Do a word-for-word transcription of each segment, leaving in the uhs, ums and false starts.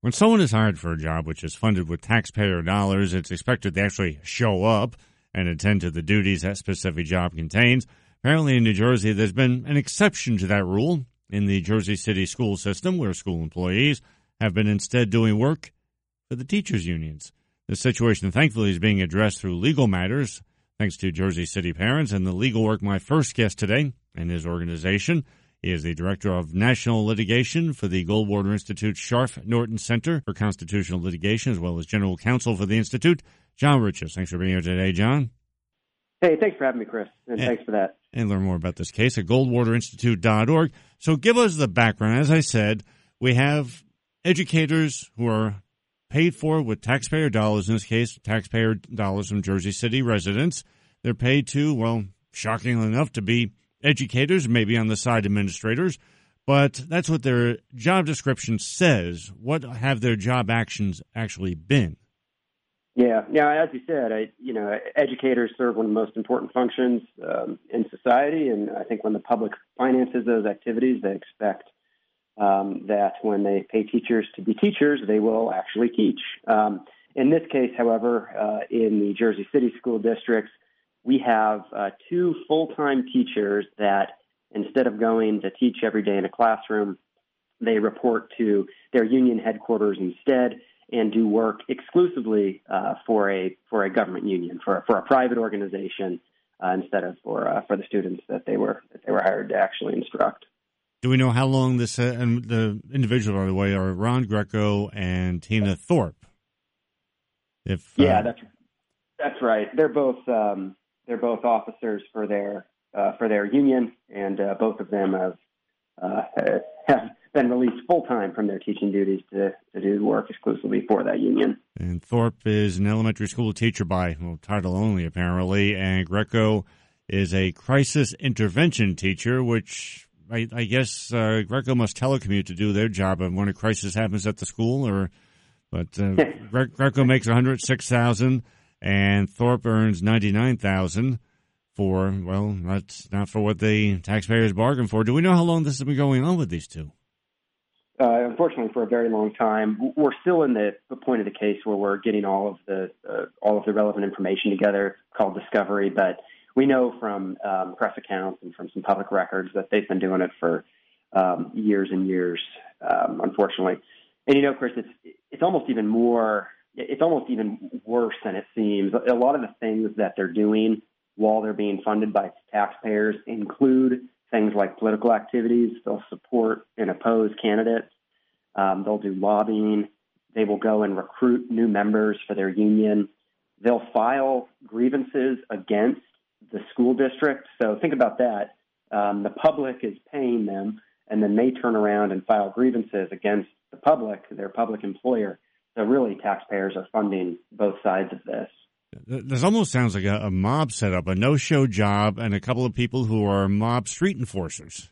When someone is hired for a job which is funded with taxpayer dollars, it's expected they actually show up and attend to the duties that specific job contains. Apparently in New Jersey, there's been an exception to that rule in the Jersey City school system, where school employees have been instead doing work for the teachers' unions. The situation, thankfully, is being addressed through legal matters, thanks to Jersey City parents and the legal work. My first guest today and his organization is the Director of National Litigation for the Goldwater Institute Scharf Norton Center for Constitutional Litigation, as well as General Counsel for the Institute, John Riches. Thanks for being here today, John. Hey, thanks for having me, Chris, and, and thanks for that. And learn more about this case at goldwater institute dot org. So give us the background. As I said, we have educators who are paid for with taxpayer dollars, in this case, taxpayer dollars from Jersey City residents. They're paid to, well, shockingly enough, to be educators, maybe on the side administrators, but that's what their job description says. What have their job actions actually been? Yeah, yeah. As you said, I, you know, educators serve one of the most important functions um, in society, and I think when the public finances those activities, they expect um, that when they pay teachers to be teachers, they will actually teach. Um, in this case, however, uh, in the Jersey City school districts, we have uh, two full-time teachers that instead of going to teach every day in a classroom, they report to their union headquarters instead and do work exclusively uh, for a for a government union, for for a private organization, uh, instead of for uh, for the students that they were that they were hired to actually instruct. Do we know how long this uh, and the individual, by the way, are Ron Greco and Tina Thorpe? If uh, yeah, that's that's right. They're both. Um, They're both officers for their uh, for their union, and uh, both of them have uh, have been released full time from their teaching duties to, to do work exclusively for that union. And Thorpe is an elementary school teacher by well, title only, apparently, and Greco is a crisis intervention teacher, which I, I guess uh, Greco must telecommute to do their job when a crisis happens at the school. Or, but uh, Gre- Greco makes one hundred six thousand dollars. And Thorpe earns ninety-nine thousand dollars for, well, that's not for what the taxpayers bargained for. Do we know how long this has been going on with these two? Uh, unfortunately, for a very long time. We're still in the, the point of the case where we're getting all of the uh, all of the relevant information together, called discovery. But we know from um, press accounts and from some public records that they've been doing it for um, years and years. Um, unfortunately, and you know, Chris, it's it's almost even more. It's almost even worse than it seems. A lot of the things that they're doing while they're being funded by taxpayers include things like political activities. They'll support and oppose candidates. Um, they'll do lobbying. They will go and recruit new members for their union. They'll file grievances against the school district. So think about that. Um, the public is paying them, and then they turn around and file grievances against the public, their public employer. So really, taxpayers are funding both sides of this. This almost sounds like a, a mob setup, a no-show job, and a couple of people who are mob street enforcers.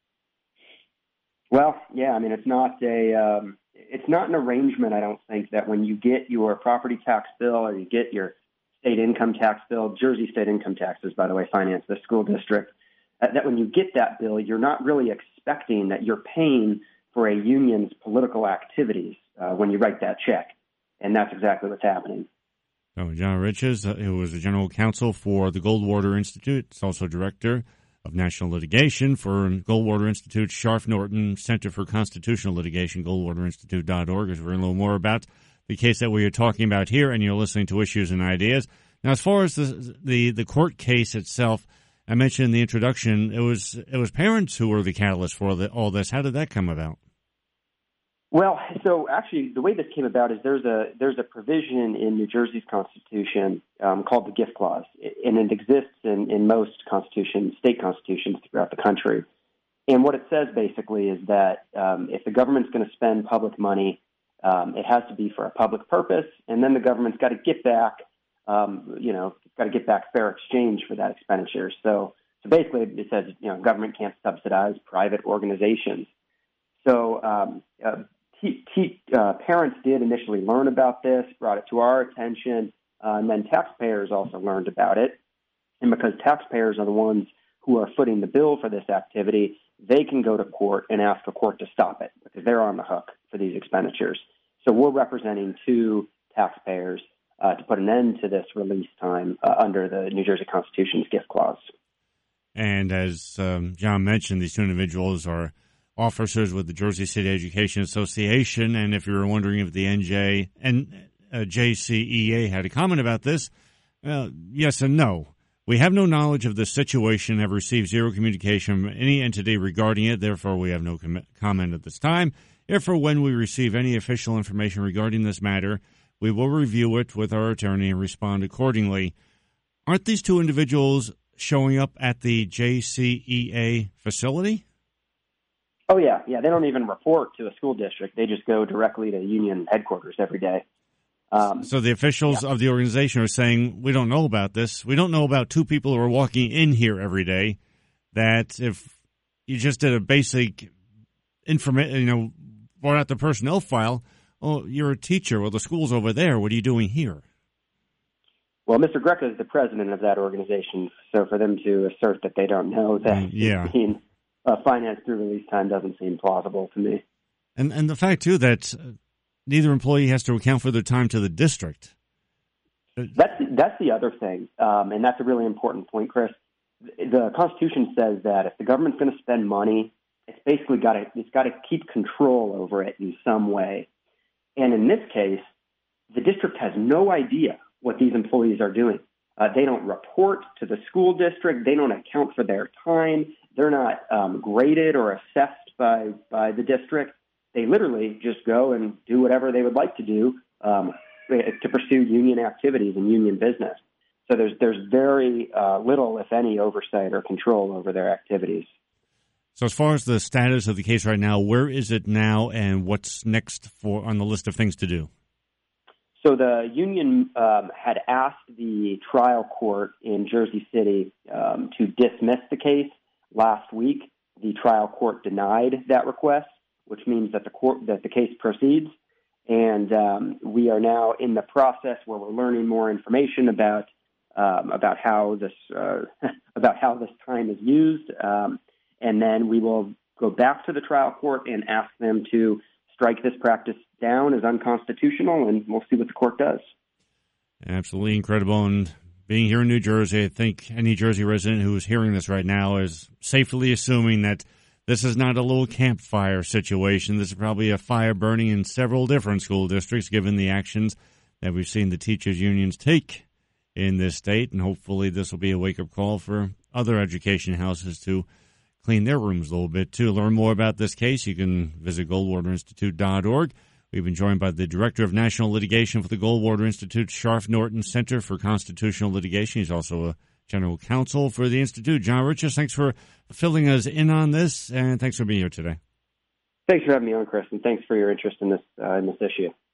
Well, yeah, I mean, it's not a, um, it's not an arrangement. I don't think that when you get your property tax bill or you get your state income tax bill, Jersey state income taxes, by the way, finance the school district. Uh, that when you get that bill, you're not really expecting that you're paying for a union's political activities uh, when you write that check. And that's exactly what's happening. So John Riches, uh, who was the general counsel for the Goldwater Institute, is also director of national litigation for Goldwater Institute Scharf Norton Center for Constitutional Litigation, goldwater institute dot org, as we're learning a little more about the case that we are talking about here, and you're listening to Issues and Ideas. Now, as far as the the, the court case itself, I mentioned in the introduction, it was it was parents who were the catalyst for the, all this. How did that come about? Well, so actually, the way this came about is there's a there's a provision in New Jersey's Constitution um, called the gift clause, and it exists in, in most constitutions, state constitutions throughout the country. And what it says basically is that um, if the government's going to spend public money, um, it has to be for a public purpose, and then the government's got to get back, um, you know, it's got to get back fair exchange for that expenditure. So, so basically, it says you know government can't subsidize private organizations. So. Um, uh, T- t- uh, parents did initially learn about this, brought it to our attention, uh, and then taxpayers also learned about it. And because taxpayers are the ones who are footing the bill for this activity, they can go to court and ask a court to stop it because they're on the hook for these expenditures. So we're representing two taxpayers uh, to put an end to this release time uh, under the New Jersey Constitution's gift clause. And as um, John mentioned, these two individuals are officers with the Jersey City Education Association. And if you were wondering if the N J and uh, J C E A had a comment about this, uh, yes and no. We have no knowledge of the situation, have received zero communication from any entity regarding it. Therefore, we have no com- comment at this time. If or when we receive any official information regarding this matter, we will review it with our attorney and respond accordingly. Aren't these two individuals showing up at the J C E A facility? Oh, yeah. Yeah, they don't even report to a school district. They just go directly to union headquarters every day. Um, so the officials yeah. of the organization are saying, we don't know about this. We don't know about two people who are walking in here every day, that if you just did a basic information, you know, brought out the personnel file, oh, you're a teacher. Well, the school's over there. What are you doing here? Well, Mister Greco is the president of that organization, so for them to assert that they don't know that mm, yeah. being uh, financed through release time doesn't seem plausible to me. And and the fact, too, that neither employee has to account for their time to the district. That's that's the other thing, um, and that's a really important point, Chris. The Constitution says that if the government's going to spend money, it's basically got to it's got to keep control over it in some way. And in this case, the district has no idea what these employees are doing. Uh, they don't report to the school district. They don't account for their time. They're not um, graded or assessed by by the district. They literally just go and do whatever they would like to do um, to pursue union activities and union business. So there's there's very uh, little, if any, oversight or control over their activities. So as far as the status of the case right now, where is it now, and what's next for on the list of things to do? So the union um, had asked the trial court in Jersey City um, to dismiss the case last week. The trial court denied that request, which means that the court that the case proceeds. And um, we are now in the process where we're learning more information about um, about how this uh, about how this time is used, um, and then we will go back to the trial court and ask them to strike this practice down as unconstitutional, and we'll see what the court does. Absolutely incredible. And being here in New Jersey, I think any Jersey resident who is hearing this right now is safely assuming that this is not a little campfire situation. This is probably a fire burning in several different school districts, given the actions that we've seen the teachers' unions take in this state. And hopefully this will be a wake-up call for other education houses to clean their rooms a little bit, too. To learn more about this case, you can visit Goldwater Institute dot org. We've been joined by the Director of National Litigation for the Goldwater Institute, Sharf Norton Center for Constitutional Litigation. He's also a General Counsel for the Institute. John Richards, thanks for filling us in on this, and thanks for being here today. Thanks for having me on, Chris, and thanks for your interest in this uh, in this issue.